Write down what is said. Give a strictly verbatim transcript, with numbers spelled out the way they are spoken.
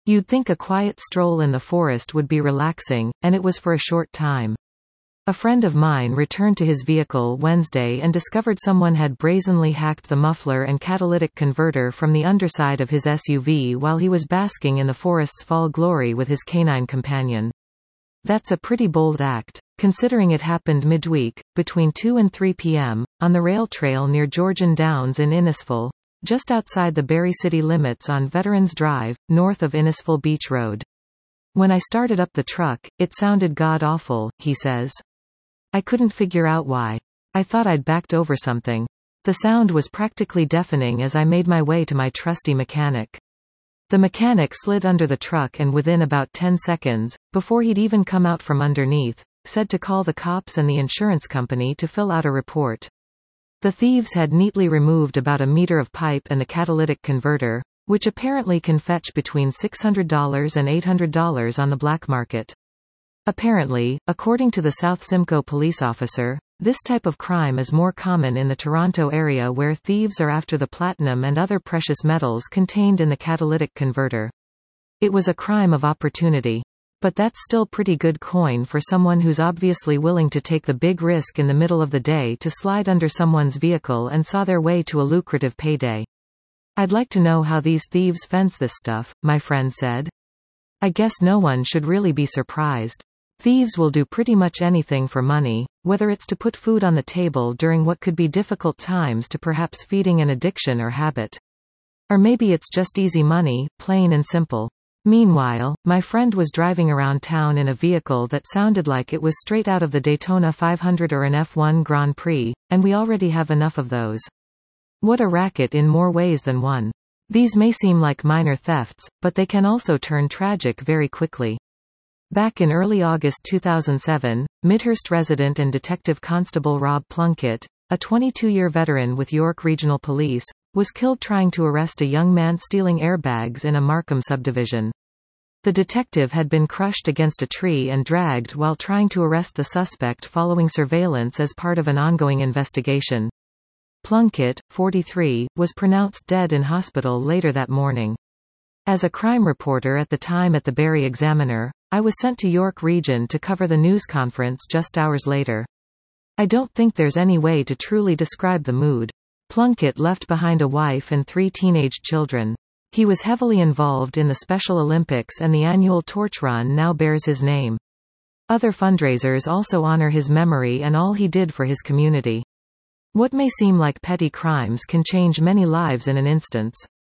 You'd think a quiet stroll in the forest would be relaxing, and it was for a short time. A friend of mine returned to his vehicle Wednesday and discovered someone had brazenly hacked the muffler and catalytic converter from the underside of his S U V while he was basking in the forest's fall glory with his canine companion. That's a pretty bold act, considering it happened midweek, between two and three p m, on the rail trail near Georgian Downs in Innisfil, just outside the Barrie city limits on Veterans Drive, north of Innisfil Beach Road. When I started up the truck, it sounded god-awful, he says. I couldn't figure out why. I thought I'd backed over something. The sound was practically deafening as I made my way to my trusty mechanic. The mechanic slid under the truck and within about ten seconds, before he'd even come out from underneath, said to call the cops and the insurance company to fill out a report. The thieves had neatly removed about a meter of pipe and the catalytic converter, which apparently can fetch between six hundred dollars and eight hundred dollars on the black market. Apparently, according to the South Simcoe police officer, this type of crime is more common in the Toronto area where thieves are after the platinum and other precious metals contained in the catalytic converter. It was a crime of opportunity. But that's still pretty good coin for someone who's obviously willing to take the big risk in the middle of the day to slide under someone's vehicle and saw their way to a lucrative payday. I'd like to know how these thieves fence this stuff, my friend said. I guess no one should really be surprised. Thieves will do pretty much anything for money, whether it's to put food on the table during what could be difficult times to perhaps feeding an addiction or habit. Or maybe it's just easy money, plain and simple. Meanwhile, my friend was driving around town in a vehicle that sounded like it was straight out of the Daytona five hundred or an F one Grand Prix, and we already have enough of those. What a racket in more ways than one. These may seem like minor thefts, but they can also turn tragic very quickly. Back in early August two thousand seven, Midhurst resident and Detective Constable Rob Plunkett, a twenty-two-year veteran with York Regional Police, was killed trying to arrest a young man stealing airbags in a Markham subdivision. The detective had been crushed against a tree and dragged while trying to arrest the suspect following surveillance as part of an ongoing investigation. Plunkett, forty-three, was pronounced dead in hospital later that morning. As a crime reporter at the time at the Barrie Examiner, I was sent to York Region to cover the news conference just hours later. I don't think there's any way to truly describe the mood. Plunkett left behind a wife and three teenage children. He was heavily involved in the Special Olympics and the annual Torch Run now bears his name. Other fundraisers also honor his memory and all he did for his community. What may seem like petty crimes can change many lives in an instance.